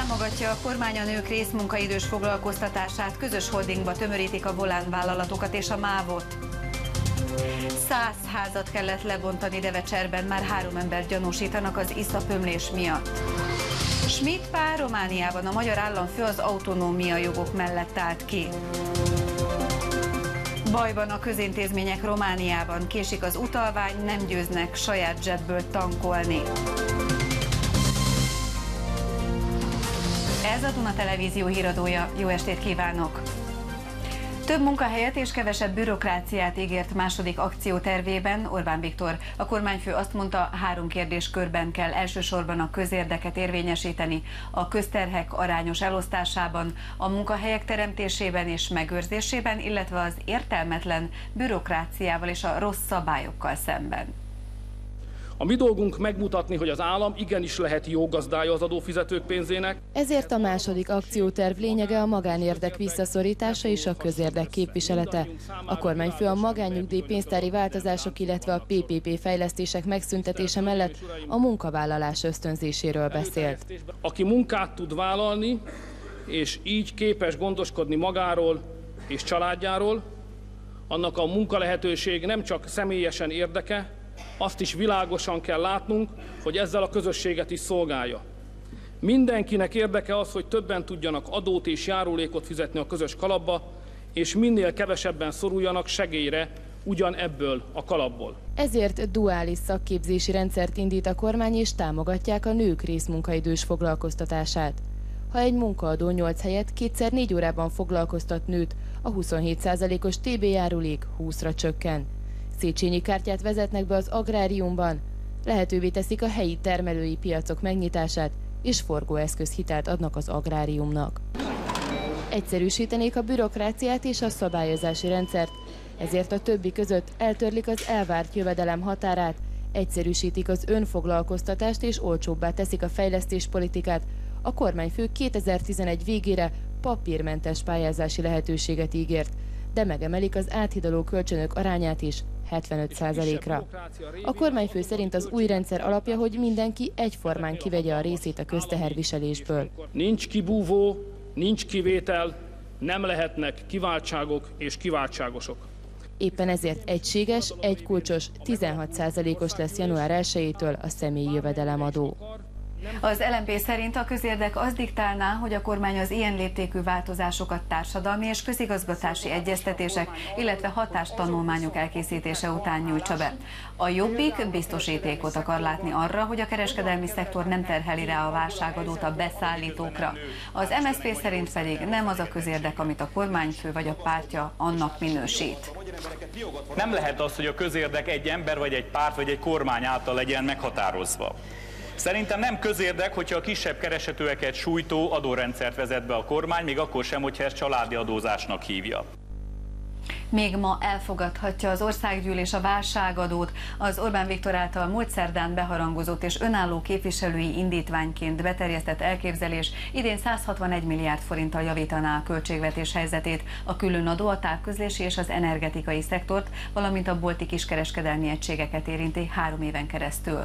Támogatja a kormány a nők részmunkaidős foglalkoztatását, közös holdingba tömörítik a Volán vállalatokat és a MÁV-ot. 100 házat kellett lebontani Devecserben, már 3 embert gyanúsítanak az iszapömlés miatt. Schmidt pár Romániában, a magyar államfő az autonómia jogok mellett állt ki. Bajban a közintézmények Romániában, késik az utalvány, nem győznek saját zsebből tankolni. Ez a Duna Televízió híradója, jó estét kívánok! Több munkahelyet és kevesebb bürokráciát ígért második akciótervében Orbán Viktor. A kormányfő azt mondta, 3 kérdéskörben kell elsősorban a közérdeket érvényesíteni, a közterhek arányos elosztásában, a munkahelyek teremtésében és megőrzésében, illetve az értelmetlen bürokráciával és a rossz szabályokkal szemben. A mi dolgunk megmutatni, hogy az állam igenis lehet jó gazdája az adófizetők pénzének. Ezért a második akcióterv lényege a magánérdek visszaszorítása és a közérdek képviselete. A kormányfő a magánnyugdíj pénztári változások, illetve a PPP fejlesztések megszüntetése mellett a munkavállalás ösztönzéséről beszélt. Aki munkát tud vállalni, és így képes gondoskodni magáról és családjáról, annak a munkalehetőség nem csak személyesen érdeke, azt is világosan kell látnunk, hogy ezzel a közösséget is szolgálja. Mindenkinek érdeke az, hogy többen tudjanak adót és járulékot fizetni a közös kalapba, és minél kevesebben szoruljanak segélyre ugyanebből a kalapból. Ezért duális szakképzési rendszert indít a kormány, és támogatják a nők részmunkaidős foglalkoztatását. Ha egy munkaadó 8 helyett 2x4 órában foglalkoztat nőt, a 27%-os TB járulék 20-ra csökken. Széchenyi kártyát vezetnek be az agráriumban, lehetővé teszik a helyi termelői piacok megnyitását, és forgóeszközhitelt adnak az agráriumnak. Egyszerűsítenék a bürokráciát és a szabályozási rendszert, ezért a többi között eltörlik az elvárt jövedelem határát, egyszerűsítik az önfoglalkoztatást és olcsóbbá teszik a fejlesztéspolitikát. A kormányfő 2011 végére papírmentes pályázási lehetőséget ígért, de megemelik az áthidaló kölcsönök arányát is 75%-ra. A kormányfő szerint az új rendszer alapja, hogy mindenki egyformán kivegye a részét a közteherviselésből. Nincs kibúvó, nincs kivétel, nem lehetnek kiváltságok és kiváltságosok. Éppen ezért egységes, egykulcsos, 16%-os lesz január 1-től a személyi jövedelemadó. Az LMP szerint a közérdek az diktálná, hogy a kormány az ilyen léptékű változásokat társadalmi és közigazgatási egyeztetések, illetve hatástanulmányok elkészítése után nyújtsa be. A Jobbik biztosítékot akar látni arra, hogy a kereskedelmi szektor nem terheli rá a válságadót a beszállítókra. Az MSZP szerint pedig nem az a közérdek, amit a kormányfő vagy a pártja annak minősít. Nem lehet az, hogy a közérdek egy ember, vagy egy párt, vagy egy kormány által legyen meghatározva. Szerintem nem közérdek, hogyha a kisebb keresetőeket sújtó adórendszert vezet be a kormány, még akkor sem, hogyha ezt családi adózásnak hívja. Még ma elfogadhatja az országgyűlés a válságadót. Az Orbán Viktor által múlt szerdán beharangozott és önálló képviselői indítványként beterjesztett elképzelés idén 161 milliárd forinttal javítaná a költségvetés helyzetét, a különadó a távközlési és az energetikai szektort, valamint a bolti kiskereskedelmi egységeket érinti 3 éven keresztül.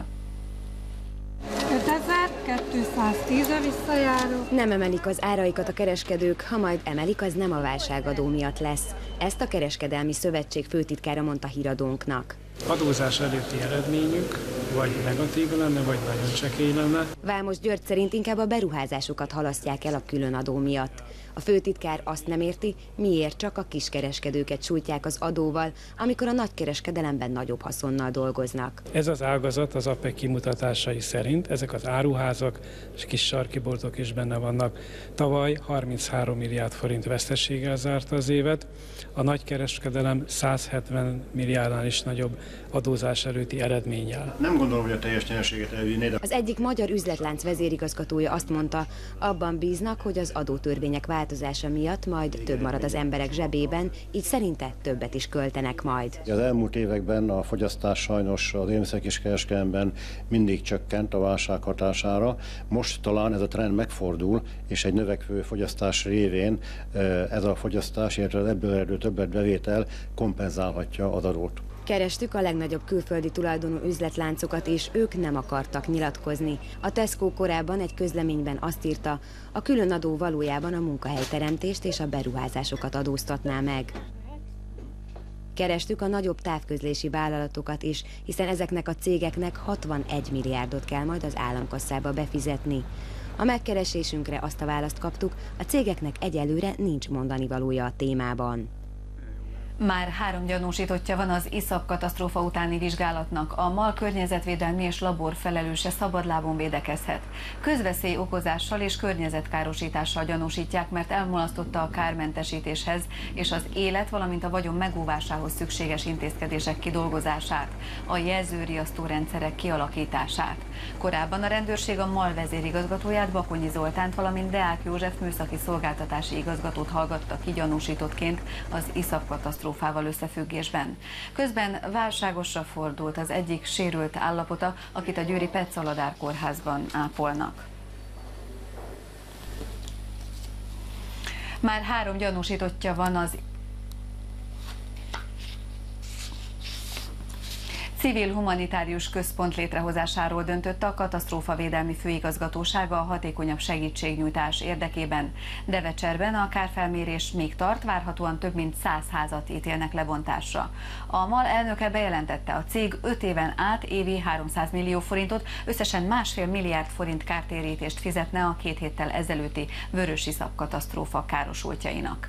5210-re visszajáró. Nem emelik az áraikat a kereskedők, ha majd emelik, az nem a válságadó miatt lesz. Ezt a Kereskedelmi Szövetség főtitkára mondta híradónknak. Adózás előtti eredményük vagy negatív lenne, vagy nagyon csekély lenne. Vámos György szerint inkább a beruházásokat halasztják el a különadó miatt. A főtitkár azt nem érti, miért csak a kiskereskedőket sújtják az adóval, amikor a nagykereskedelemben nagyobb haszonnal dolgoznak. Ez az ágazat az APEC kimutatásai szerint, ezek az áruházak és kis sarkiboltok is benne vannak. Tavaly 33 milliárd forint veszteséggel zárta az évet, a nagykereskedelem 170 milliárdnál is nagyobb adózás előtti eredménnyel. Nem gondolom, hogy a teljes nyereséget elvinné, de... Az egyik magyar üzletlánc vezérigazgatója azt mondta, abban bíznak, hogy az adótörvények változása miatt majd több marad az emberek zsebében, így szerinte többet is költenek majd. Az elmúlt években a fogyasztás sajnos az élelmiszerkereskedelemben mindig csökkent a válság hatására. Most talán ez a trend megfordul, és egy növekvő fogyasztás révén ez a fogyasztás, illetve ebből eredő többet bevétel kompenzálhatja az adót. Kerestük a legnagyobb külföldi tulajdonú üzletláncokat, és ők nem akartak nyilatkozni. A Tesco korábban egy közleményben azt írta, a különadó valójában a munkahelyteremtést és a beruházásokat adóztatná meg. Kerestük a nagyobb távközlési vállalatokat is, hiszen ezeknek a cégeknek 61 milliárdot kell majd az államkasszába befizetni. A megkeresésünkre azt a választ kaptuk, a cégeknek egyelőre nincs mondani valója a témában. Már 3 gyanúsítottja van az Iszap katasztrófa utáni vizsgálatnak. A MAL környezetvédelmi és labor felelőse szabadlábon védekezhet. Közveszély okozással és környezetkárosítással gyanúsítják, mert elmulasztotta a kármentesítéshez és az élet, valamint a vagyon megóvásához szükséges intézkedések kidolgozását, a jelzőriasztó rendszerek kialakítását. Korábban a rendőrség a MAL vezérigazgatóját, Bakonyi Zoltánt, valamint Deák József műszaki szolgáltatási igazgatót hallgatta ki gyanúsítottként az Iszap katasztrófával összefüggésben. Közben válságosra fordult az egyik sérült állapota, akit a győri Petszaladár kórházban ápolnak. Már 3 gyanúsítottja van az Civil humanitárius központ létrehozásáról döntött a katasztrófavédelmi főigazgatósága a hatékonyabb segítségnyújtás érdekében. Devecserben a kárfelmérés még tart, várhatóan több mint 100 házat ítélnek lebontásra. A MAL elnöke bejelentette, a cég 5 éven át évi 300 millió forintot, összesen 1,5 milliárd forint kártérítést fizetne a 2 héttel ezelőtti Vörösiszap katasztrófa károsultjainak.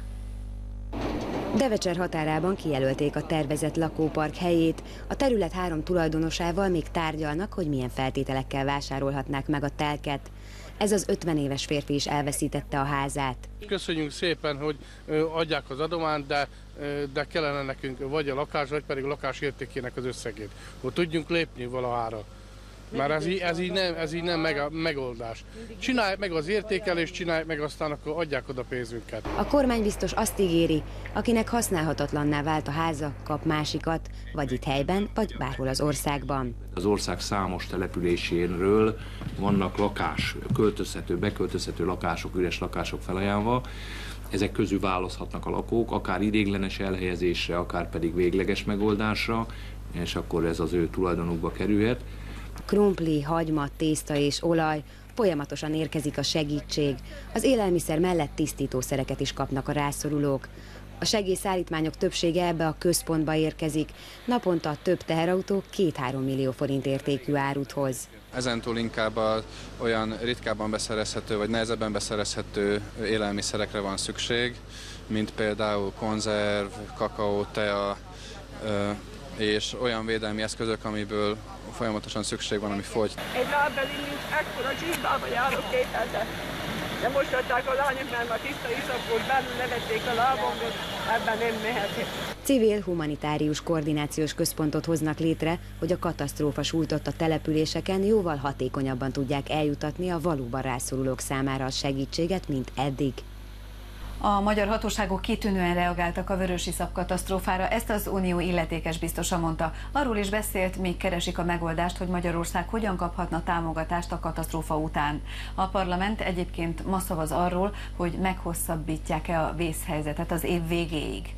Devecser határában kijelölték a tervezett lakópark helyét, a terület 3 tulajdonosával még tárgyalnak, hogy milyen feltételekkel vásárolhatnák meg a telket. Ez az 50 éves férfi is elveszítette a házát. Köszönjük szépen, hogy adják az adományt, de kellene nekünk vagy a lakás, vagy pedig a lakás értékének az összegét, hogy tudjunk lépni valahára. Mert ez így nem megoldás. Csinálják meg az értékelést, csinálják meg, aztán akkor adják oda pénzünket. A kormány biztos azt ígéri, akinek használhatatlanná vált a háza, kap másikat, vagy itt helyben, vagy bárhol az országban. Az ország számos településéről vannak beköltözhető lakások, üres lakások felajánlva. Ezek közül választhatnak a lakók, akár ideiglenes elhelyezésre, akár pedig végleges megoldásra, és akkor ez az ő tulajdonukba kerülhet. Krumpli, hagyma, tészta és olaj, folyamatosan érkezik a segítség. Az élelmiszer mellett tisztítószereket is kapnak a rászorulók. A segélyszállítmányok többsége ebbe a központba érkezik. Naponta több teherautó 2-3 millió forint értékű árut hoz. Ezentúl inkább olyan ritkábban beszerezhető vagy nehezebben beszerezhető élelmiszerekre van szükség, mint például konzerv, kakaó, tea, és olyan védelmi eszközök, amiből folyamatosan szükség van, ami fogy. Egy lábbeli nincs, ekkora csizsdába járok 2 hete. De most adták a lányok, mert már tiszta iszap volt, belül levették a lábomból, ebben nem mehetek. Civil humanitárius koordinációs központot hoznak létre, hogy a katasztrófa sújtotta településeken jóval hatékonyabban tudják eljutatni a valóban rászorulók számára a segítséget, mint eddig. A magyar hatóságok kitűnően reagáltak a Vörösiszap katasztrófára, ezt az unió illetékes biztosa mondta. Arról is beszélt, még keresik a megoldást, hogy Magyarország hogyan kaphatna támogatást a katasztrófa után. A parlament egyébként ma szavaz arról, hogy meghosszabbítják-e a vészhelyzetet az év végéig.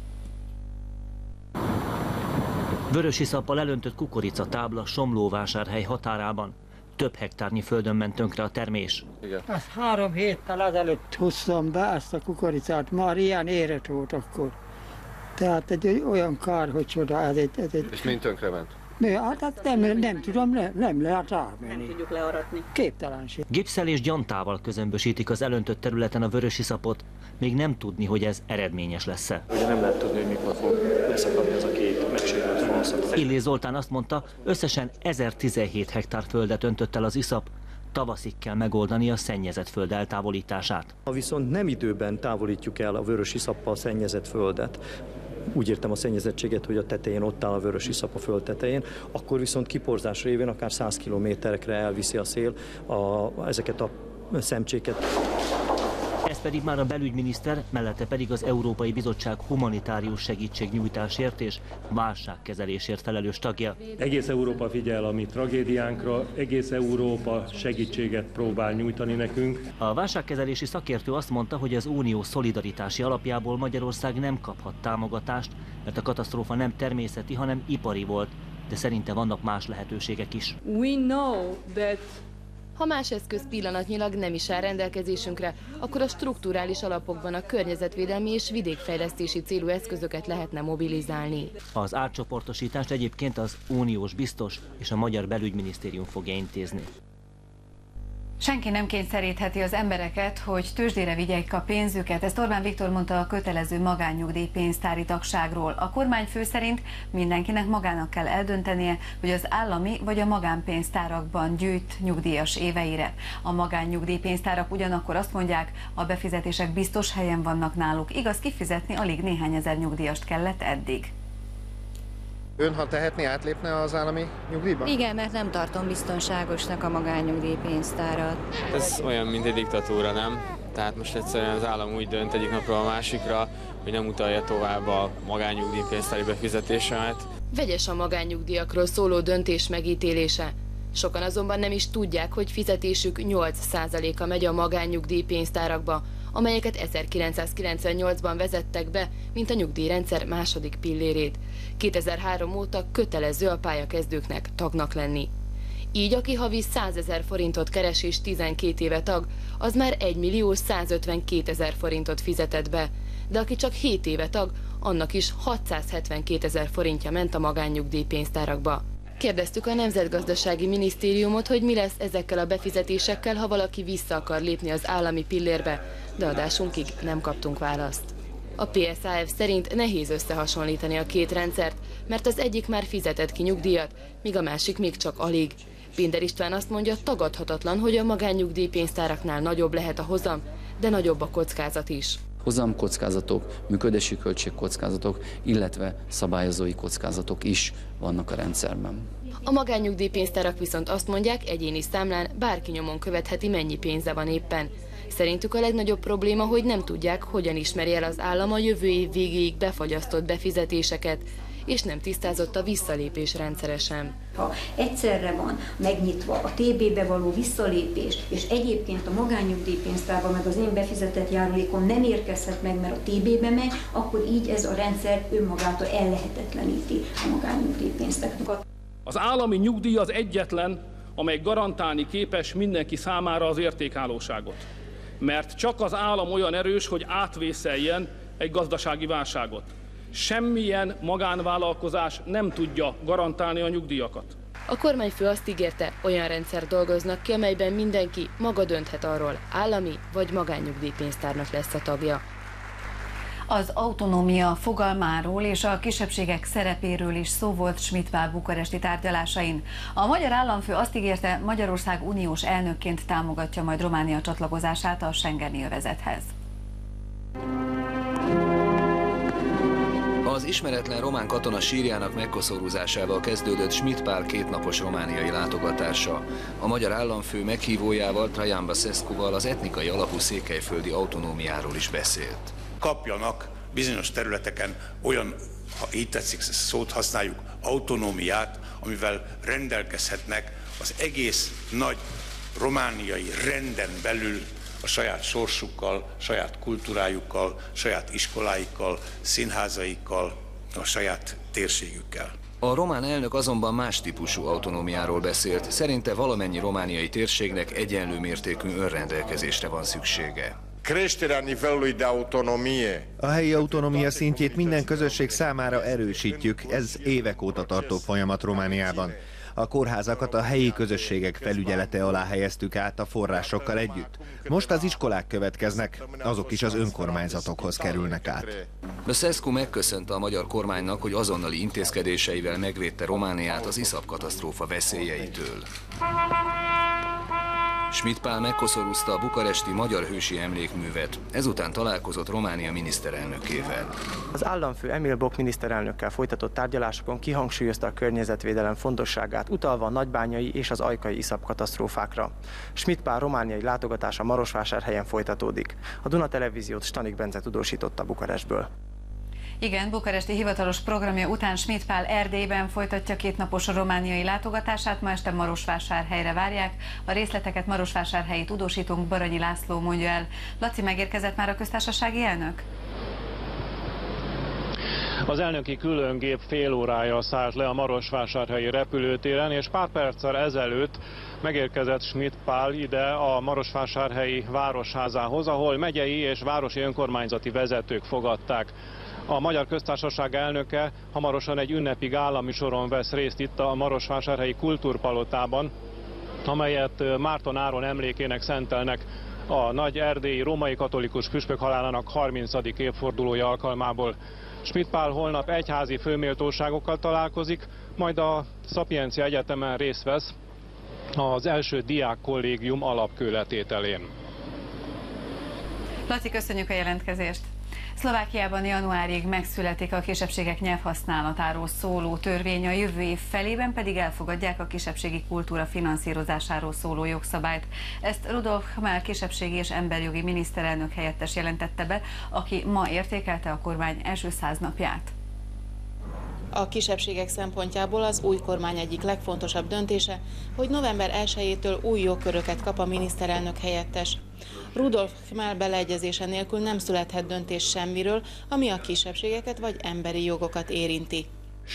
Vörösiszappal elöntött kukoricatábla Somlóvásárhely határában. Több hektárnyi földön ment tönkre a termés. Azt 3 héttel ezelőtt hoztam be ezt a kukoricát, már ilyen érett volt akkor. Tehát egy olyan kár, hogy csoda, ez egy... És mind tönkre ment? Hát nem tudom, nem lehet rámenni. Nem tudjuk learatni. Képtelenség. Gipszel és gyantával közömbösítik az elöntött területen a Vörösiszapot, még nem tudni, hogy ez eredményes lesz-e. Ugye nem lehet tudni, hogy mikor fog leszakadni ez a 2 megsérült falszak. Illés Zoltán azt mondta, összesen 1017 hektár földet öntött el az iszap, tavaszig kell megoldani a szennyezett föld eltávolítását. Ha viszont nem időben távolítjuk el a Vörösiszappal szennyezett földet, úgy értem a szennyezettséget, hogy a tetején ott áll a Vörösiszap a föld tetején, akkor viszont kiporzás révén akár 100 kilométerekre elviszi a szél ezeket a szemcséket. Ez pedig már a belügyminiszter, mellette pedig az Európai Bizottság humanitárius segítségnyújtásért és válságkezelésért felelős tagja. Egész Európa figyel a mi tragédiánkra, egész Európa segítséget próbál nyújtani nekünk. A válságkezelési szakértő azt mondta, hogy az unió szolidaritási alapjából Magyarország nem kaphat támogatást, mert a katasztrófa nem természeti, hanem ipari volt, de szerinte vannak más lehetőségek is. Ha más eszköz pillanatnyilag nem is áll rendelkezésünkre, akkor a strukturális alapokban a környezetvédelmi és vidékfejlesztési célú eszközöket lehetne mobilizálni. Az átcsoportosítást egyébként az uniós biztos és a magyar belügyminisztérium fogja intézni. Senki nem kényszerítheti az embereket, hogy tőzsdére vigyék a pénzüket. Ezt Orbán Viktor mondta a kötelező magánnyugdíjpénztári tagságról. A kormányfő szerint mindenkinek magának kell eldöntenie, hogy az állami vagy a magánpénztárakban gyűjt nyugdíjas éveire. A magánnyugdíjpénztárak ugyanakkor azt mondják, a befizetések biztos helyen vannak náluk. Igaz, kifizetni alig néhány ezer nyugdíjast kellett eddig. Ön, ha tehetné, átlépne az állami nyugdíjba? Igen, mert nem tartom biztonságosnak a magánnyugdíjpénztárat. Ez olyan, mint egy diktatúra, nem? Tehát most egyszerűen az állam úgy dönt egyik napról a másikra, hogy nem utalja tovább a magánnyugdíjpénztári befizetésemet. Vegyes a magánnyugdíjakról szóló döntés megítélése. Sokan azonban nem is tudják, hogy fizetésük 8%-a megy a magánnyugdíjpénztárakba, amelyeket 1998-ban vezettek be, mint a nyugdíjrendszer második pillérét. 2003 óta kötelező a pályakezdőknek tagnak lenni. Így aki havi 100 000 forintot keres és 12 éve tag, az már 1 152 000 forintot fizetett be, de aki csak 7 éve tag, annak is 672 000 forintja ment a magánnyugdíjpénztárakba. Kérdeztük a Nemzetgazdasági Minisztériumot, hogy mi lesz ezekkel a befizetésekkel, ha valaki vissza akar lépni az állami pillérbe, de adásunkig nem kaptunk választ. A PSAF szerint nehéz összehasonlítani a két rendszert, mert az egyik már fizetett ki nyugdíjat, míg a másik még csak alig. Pinder István azt mondja, tagadhatatlan, hogy a magánnyugdíjpénztáraknál nagyobb lehet a hozam, de nagyobb a kockázat is. Hozamkockázatok, működési költségkockázatok, illetve szabályozói kockázatok is vannak a rendszerben. A magánnyugdíjpénztárak viszont azt mondják, egyéni számlán bárki nyomon követheti, mennyi pénze van éppen. Szerintük a legnagyobb probléma, hogy nem tudják, hogyan ismeri el az állam a jövő év végéig befagyasztott befizetéseket, és nem tisztázott a visszalépés rendszeresen. Ha egyszerre van megnyitva a TB-be való visszalépés, és egyébként a magánnyugdíjpénztárba meg az én befizetett járulékom nem érkezhet meg, mert a TB-be megy, akkor így ez a rendszer önmagától ellehetetleníti a magánnyugdíjpénztárakat. Az állami nyugdíj az egyetlen, amely garantálni képes mindenki számára az értékállóságot. Mert csak az állam olyan erős, hogy átvészeljen egy gazdasági válságot. Semmilyen magánvállalkozás nem tudja garantálni a nyugdíjakat. A kormányfő azt ígérte, olyan rendszer dolgoznak ki, amelyben mindenki maga dönthet arról, állami vagy magánnyugdíjpénztárnak lesz a tagja. Az autonómia fogalmáról és a kisebbségek szerepéről is szó volt Schmidt-Pál bukaresti tárgyalásain. A magyar államfő azt ígérte, Magyarország uniós elnökként támogatja majd Románia csatlakozását a schengeni övezethez. Az ismeretlen román katona sírjának megkoszorúzásával kezdődött Schmidt-Pál kétnapos romániai látogatása. A magyar államfő meghívójával, Traian Băsescuval az etnikai alapú székelyföldi autonómiáról is beszélt. Kapjanak bizonyos területeken olyan, ha így tetszik, szót használjuk, autonómiát, amivel rendelkezhetnek az egész nagy romániai renden belül a saját sorsukkal, saját kultúrájukkal, saját iskoláikkal, színházaikkal, a saját térségükkel. A román elnök azonban más típusú autonómiáról beszélt. Szerinte valamennyi romániai térségnek egyenlő mértékű önrendelkezésre van szüksége. A helyi autonómia szintjét minden közösség számára erősítjük, ez évek óta tartó folyamat Romániában. A kórházakat a helyi közösségek felügyelete alá helyeztük át a forrásokkal együtt. Most az iskolák következnek, azok is az önkormányzatokhoz kerülnek át. Băsescu megköszönte a magyar kormánynak, hogy azonnali intézkedéseivel megvédte Romániát az iszap katasztrófa veszélyeitől. Schmidt Pál megkoszorúzta a bukaresti Magyar Hősi Emlékművet, ezután találkozott Románia miniszterelnökével. Az államfő Emil Boc miniszterelnökkel folytatott tárgyalásokon kihangsúlyozta a környezetvédelem fontosságát, utalva a nagybányai és az ajkai iszap katasztrófákra. Schmidt Pál romániai látogatása Marosvásárhelyen folytatódik. A Duna Televíziót Stanik Bence tudósította Bukarestből. Igen, bukaresti hivatalos programja után Schmidt Pál Erdélyben folytatja kétnapos romániai látogatását, ma este Marosvásárhelyre várják. A részleteket marosvásárhelyi tudósítónk Baranyi László mondja el. Laci, megérkezett már a köztársasági elnök? Az elnöki különgép fél órája szállt le a marosvásárhelyi repülőtéren, és pár perccel ezelőtt megérkezett Schmidt Pál ide a marosvásárhelyi városházához, ahol megyei és városi önkormányzati vezetők fogadták. A Magyar Köztársaság elnöke hamarosan egy ünnepi gálaműsoron vesz részt itt a marosvásárhelyi kultúrpalotában, amelyet Márton Áron emlékének szentelnek a nagy erdélyi római katolikus püspök halálának 30. évfordulója alkalmából. Schmidt Pál holnap egyházi főméltóságokkal találkozik, majd a Szapiencia Egyetemen részt vesz az első diákkollégium alapkőletételén. Laci, köszönjük a jelentkezést! Szlovákiában januárig megszületik a kisebbségek nyelvhasználatáról szóló törvény, a jövő év felében pedig elfogadják a kisebbségi kultúra finanszírozásáról szóló jogszabályt. Ezt Rudolf Khmel kisebbségi és emberjogi miniszterelnök helyettes jelentette be, aki ma értékelte a kormány első 100 napját. A kisebbségek szempontjából az új kormány egyik legfontosabb döntése, hogy november 1-től új jogköröket kap a miniszterelnök helyettes. Rudolf Khmel beleegyezése nélkül nem születhet döntés semmiről, ami a kisebbségeket vagy emberi jogokat érinti.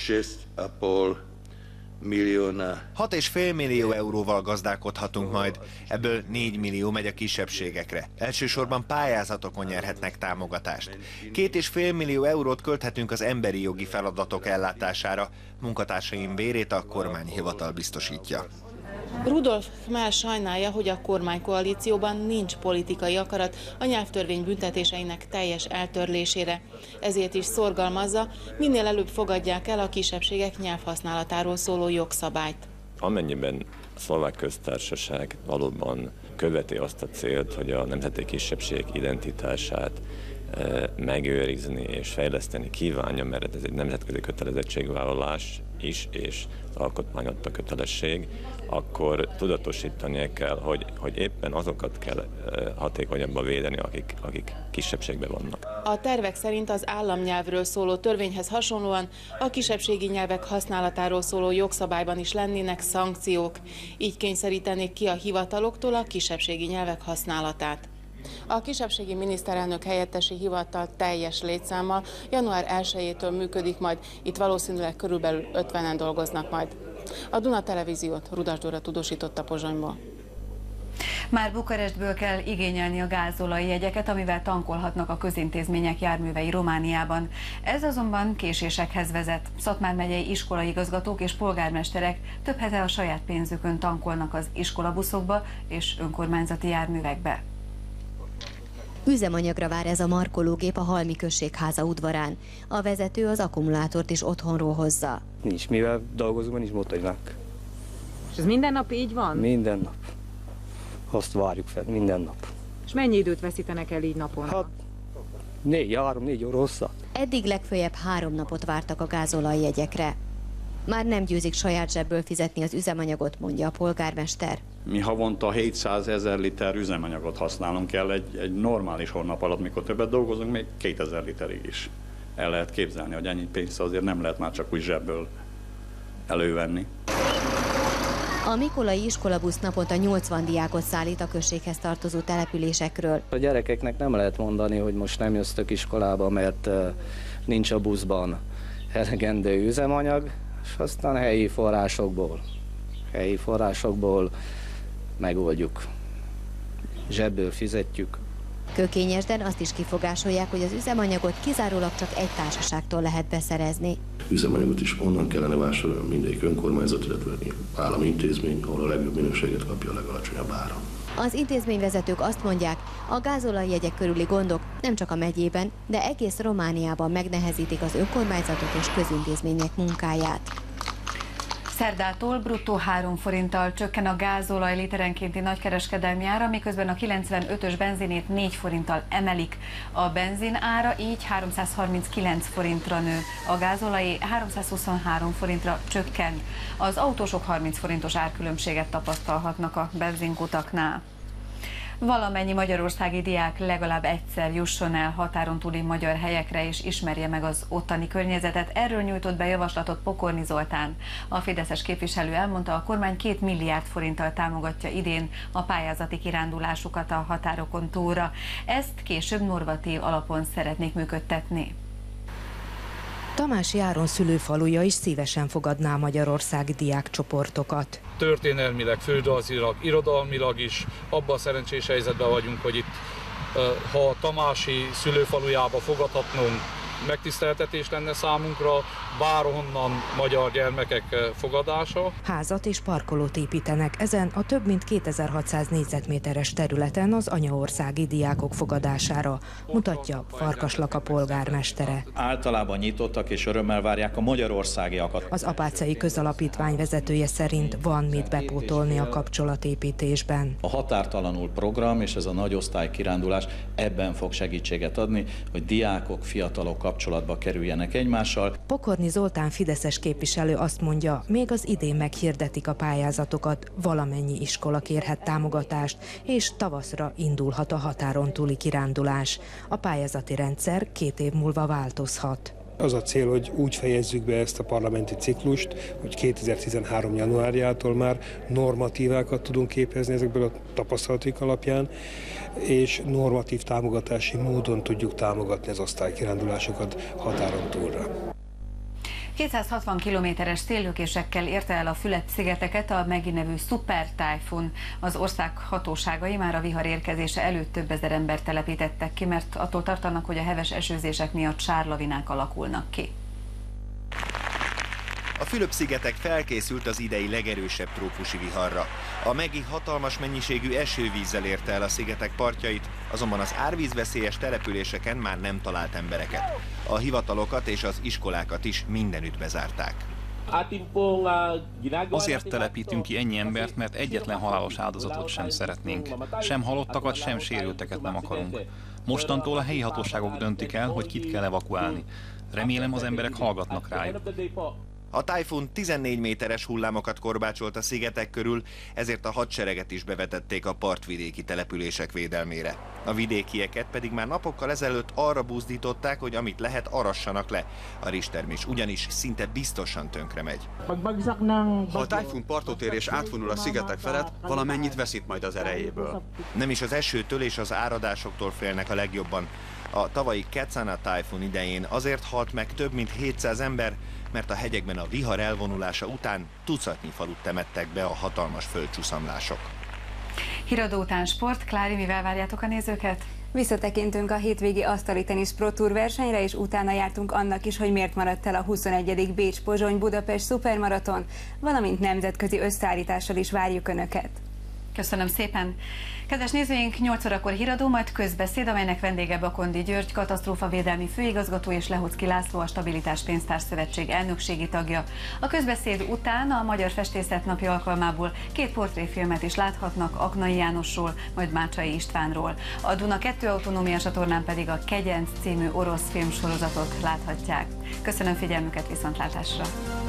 6,5 millió euróval gazdálkodhatunk majd, ebből 4 millió megy a kisebbségekre. Elsősorban pályázatokon nyerhetnek támogatást. 2,5 millió eurót költhetünk az emberi jogi feladatok ellátására. Munkatársaim bérét a kormányhivatal biztosítja. Rudolf Khmel sajnálja, hogy a kormánykoalícióban nincs politikai akarat a nyelvtörvény büntetéseinek teljes eltörlésére. Ezért is szorgalmazza, minél előbb fogadják el a kisebbségek nyelvhasználatáról szóló jogszabályt. Amennyiben a szlovák köztársaság valóban követi azt a célt, hogy a nemzeti kisebbség identitását megőrizni és fejleszteni kívánja, mert ez egy nemzetközi kötelezettségvállalás is, és az alkotmány adta kötelesség, akkor tudatosítania kell, hogy éppen azokat kell hatékonyabban védeni, akik kisebbségben vannak. A tervek szerint az államnyelvről szóló törvényhez hasonlóan a kisebbségi nyelvek használatáról szóló jogszabályban is lennének szankciók. Így kényszerítenék ki a hivataloktól a kisebbségi nyelvek használatát. A kisebbségi miniszterelnök helyettesi hivatal teljes létszámmal január 1-től működik majd, itt valószínűleg körülbelül 50-en dolgoznak majd. A Duna Televíziót Rudas Dóra tudósította Pozsonyból. Már Bukarestből kell igényelni a gázolaj jegyeket, amivel tankolhatnak a közintézmények járművei Romániában. Ez azonban késésekhez vezet. Szatmár megyei iskolaigazgatók és polgármesterek több hete a saját pénzükön tankolnak az iskolabuszokba és önkormányzati járművekbe. Üzemanyagra vár ez a markológép a Halmi községháza udvarán. A vezető az akkumulátort is otthonról hozza. Nincs mivel dolgozunk, nincs motorinák. És ez minden nap így van? Minden nap. Azt várjuk fel, minden nap. És mennyi időt veszítenek el így naponta? Hát 3-4 óra hossza. Eddig legföljebb 3 napot vártak a gázolajjegyekre. Már nem győzik saját zsebből fizetni az üzemanyagot, mondja a polgármester. Mi havonta 700 000 liter üzemanyagot használunk el egy normális hónap alatt, mikor többet dolgozunk, még 2000 literig is. El lehet képzelni, hogy ennyi pénzt azért nem lehet már csak úgy zsebből elővenni. A Mikolai iskolabusz naponta 80 diákot szállít a községhez tartozó településekről. A gyerekeknek nem lehet mondani, hogy most nem jöttök iskolába, mert nincs a buszban elegendő üzemanyag, és aztán helyi forrásokból megoldjuk. Zsebből fizetjük. Kökényesden azt is kifogásolják, hogy az üzemanyagot kizárólag csak egy társaságtól lehet beszerezni. Üzemanyagot is onnan kellene vásárolni mindegyik önkormányzat, illetve állami intézmény, ahol a legjobb minőséget kapja a legalacsonyabb áron. Az intézményvezetők azt mondják, a gázolajjegyek körüli gondok nem csak a megyében, de egész Romániában megnehezítik az önkormányzatok és közintézmények munkáját. Szerdától bruttó 3 forinttal csökken a gázolaj literenkénti nagykereskedelmi ára, miközben a 95-ös benzinét 4 forinttal emelik. A benzin ára így 339 forintra nő, a gázolajé 323 forintra csökken. Az autósok 30 forintos árkülönbséget tapasztalhatnak a benzinkutaknál. Valamennyi magyarországi diák legalább egyszer jusson el határon túli magyar helyekre és ismerje meg az ottani környezetet. Erről nyújtott be javaslatot Pokorni Zoltán. A fideszes képviselő elmondta, a kormány 2 milliárd forinttal támogatja idén a pályázati kirándulásukat a határokon túlra. Ezt később normatív alapon szeretnék működtetni. Tamási Áron szülőfaluja is szívesen fogadná magyarországi diákcsoportokat. Történelmileg, földrajzilag, irodalmilag is abban a szerencsés helyzetben vagyunk, hogy itt, ha a Tamási szülőfalujába fogadhatnunk, megtiszteltetés lenne számunkra, bárhonnan magyar gyermekek fogadása. Házat és parkolót építenek ezen a több mint 2600 négyzetméteres területen az anyaországi diákok fogadására, mutatja Farkas Laka polgármestere. Általában nyitottak és örömmel várják a magyarországiakat. Az Apácai Közalapítvány vezetője szerint van mit bepótolni a kapcsolatépítésben. A Határtalanul program és ez a nagyosztály kirándulás ebben fog segítséget adni, hogy diákok, fiatalok kapcsolatba kerüljenek egymással. Pokorni Zoltán fideszes képviselő azt mondja, még az idén meghirdetik a pályázatokat, valamennyi iskola kérhet támogatást, és tavaszra indulhat a határon túli kirándulás. A pályázati rendszer 2 év múlva változhat. Az a cél, hogy úgy fejezzük be ezt a parlamenti ciklust, hogy 2013. januárjától már normatívákat tudunk képezni ezekből a tapasztalatok alapján, és normatív támogatási módon tudjuk támogatni az osztálykirándulásokat határon túlra. 260 kilométeres széllökésekkel érte el a Fülöp-szigeteket a Maggie nevű szupertájfun. Az ország hatóságai már a vihar érkezése előtt több ezer embert telepítettek ki, mert attól tartanak, hogy a heves esőzések miatt sárlavinák alakulnak ki. A Fülöp-szigetek felkészült az idei legerősebb trópusi viharra. A Maggie hatalmas mennyiségű esővízzel érte el a szigetek partjait, azonban az árvízveszélyes településeken már nem talált embereket. A hivatalokat és az iskolákat is mindenütt bezárták. Azért telepítünk ki ennyi embert, mert egyetlen halálos áldozatot sem szeretnénk. Sem halottakat, sem sérülteket nem akarunk. Mostantól a helyi hatóságok döntik el, hogy kit kell evakuálni. Remélem, az emberek hallgatnak rájuk. A tájfun 14 méteres hullámokat korbácsolt a szigetek körül, ezért a hadsereget is bevetették a partvidéki települések védelmére. A vidékieket pedig már napokkal ezelőtt arra buzdították, hogy amit lehet, arassanak le. A rizstermés ugyanis szinte biztosan tönkre megy. Ha a tájfun partot ér és átvonul a szigetek felett, valamennyit veszít majd az erejéből. Nem is az esőtől és az áradásoktól félnek a legjobban. A tavalyi Ketsana tájfun idején azért halt meg több mint 700 ember, mert a hegyekben a vihar elvonulása után tucatnyi falut temettek be a hatalmas földcsúszamlások. Híradó után sport. Klári, mivel várjátok a nézőket? Visszatekintünk a hétvégi asztali tenisz Pro Tour versenyre, és utána jártunk annak is, hogy miért maradt el a 21. Bécs-Pozsony-Budapest szupermaraton, valamint nemzetközi összeállítással is várjuk Önöket. Köszönöm szépen! Kedves nézőink, 8 órakor híradó, majd közbeszéd, amelynek vendége Bakondi György, katasztrófavédelmi főigazgató, és Lehocki László, a Stabilitás Pénztár Szövetség elnökségi tagja. A közbeszéd után a Magyar Festészet napja alkalmából 2 portréfilmet is láthatnak, Aknai Jánosról, majd Mácsai Istvánról. A Duna 2 autonómia csatornán pedig a Kegyenc című orosz filmsorozatot láthatják. Köszönöm figyelmüket, viszontlátásra!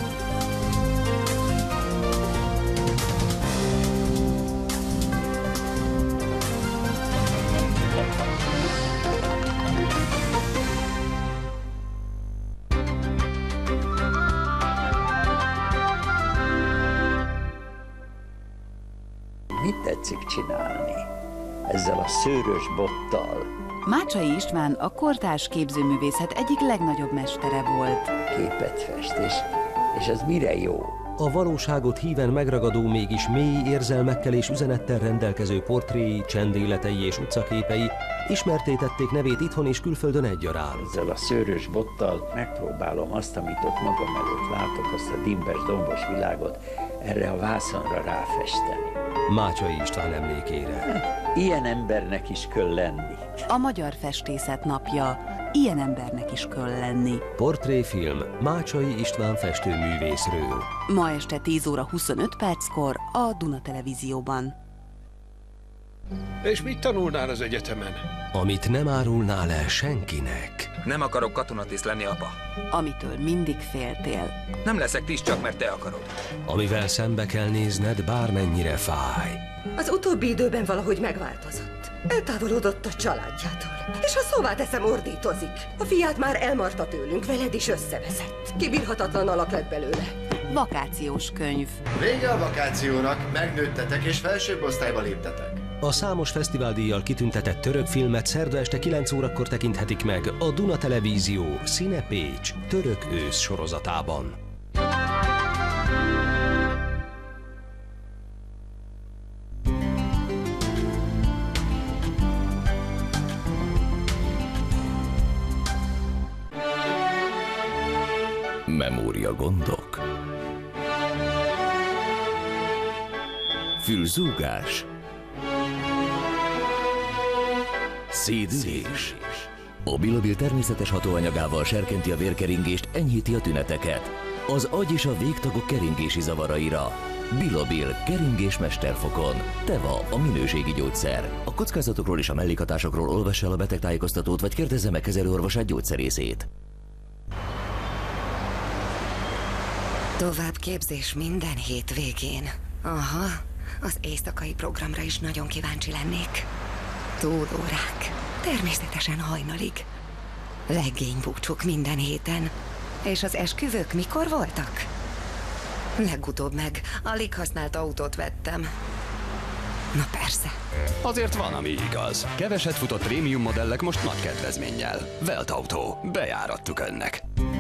Mit tetszik csinálni ezzel a szőrös bottal? Mácsai István a kortárs képzőművészet egyik legnagyobb mestere volt. Képet fest, és ez mire jó? A valóságot híven megragadó, mégis mély érzelmekkel és üzenettel rendelkező portréi, csendéletei és utcaképei ismertté tették nevét itthon és külföldön egyaránt. Ezzel a szőrös bottal megpróbálom azt, amit ott magam előtt látok, azt a dimbes, dombos világot erre a vászonra ráfesteni. Mácsai István emlékére. Ilyen embernek is kell lenni. A Magyar Festészet napja. Ilyen embernek is kell lenni. Portréfilm Mácsai István festőművészről. Ma este 10 óra 25 perckor a Duna Televízióban. És mit tanulnál az egyetemen? Amit nem árulnál el senkinek. Nem akarok katonatiszt lenni, apa. Amitől mindig féltél. Nem leszek tiszt, csak mert te akarod. Amivel szembe kell nézned, bármennyire fáj. Az utóbbi időben valahogy megváltozott. Eltávolodott a családjától. És ha szóvá teszem, ordítozik. A fiát már elmarta tőlünk, veled is összeveszett. Kibírhatatlan alak lett belőle. Vakációs könyv. Vége a vakációnak, megnőttetek és felsőbb osztályba léptetek. A számos fesztiváldíjjal kitüntetett török filmet szerda este 9 órakor tekinthetik meg a Duna Televízió Színe Pécs török ősz sorozatában. Memória gondok. Fülzúgás. Szédülés. A Bilobil természetes hatóanyagával serkenti a vérkeringést, enyhíti a tüneteket. Az agy és a végtagok keringési zavaraira. Bilobil, keringés mesterfokon. Teva, a minőségi gyógyszer. A kockázatokról és a mellékhatásokról olvassa el a betegtájékoztatót, vagy kérdezze meg kezelőorvosát, gyógyszerészét. Továbbképzés minden hétvégén. Aha, az éjszakai programra is nagyon kíváncsi lennék. Túlórák. Természetesen hajnalig. Legénybúcsúk minden héten. És az esküvők mikor voltak? Legutóbb meg alig használt autót vettem. Na persze. Azért van, ami igaz. Keveset futott prémium modellek most nagy kedvezménnyel. Welt Auto. Bejárattuk önnek.